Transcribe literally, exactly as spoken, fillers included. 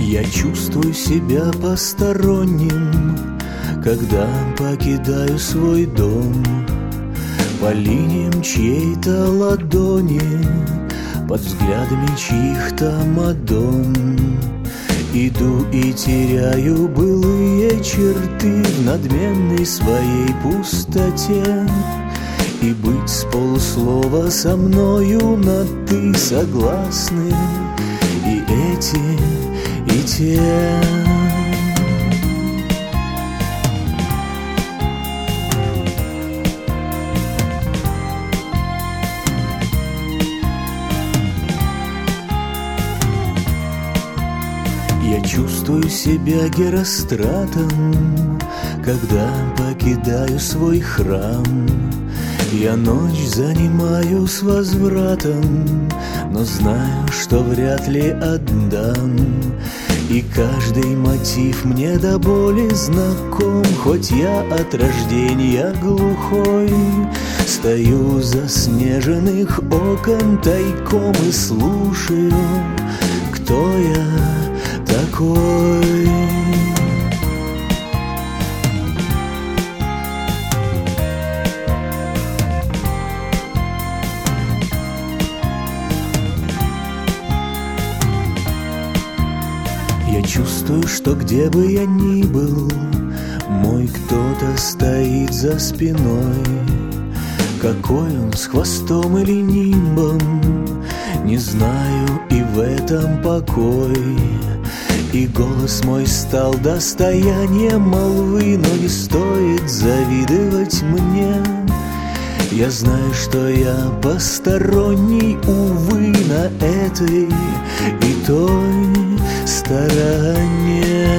Я чувствую себя посторонним, когда покидаю свой дом. По линиям чьей-то ладони, под взглядами чьих-то мадонн. Иду и теряю былые черты в надменной своей пустоте. И быть с полуслова со мною на «ты» согласны и эти, и те. Я чувствую себя Геростратом, когда покидаю свой храм. Я ночь занимаю с возвратом, но знаю, что вряд ли отдам. И каждый мотив мне до боли знаком, хоть я от рождения глухой. Стою у заснеженных окон тайком и слушаю, кто я такой. Я чувствую, что где бы я ни был, мой кто-то стоит за спиной. Какой он, с хвостом или нимбом, не знаю, и в этом покой. И голос мой стал достоянием молвы, но не стоит завидовать мне. Я знаю, что я посторонний, увы, на этой и той стороне.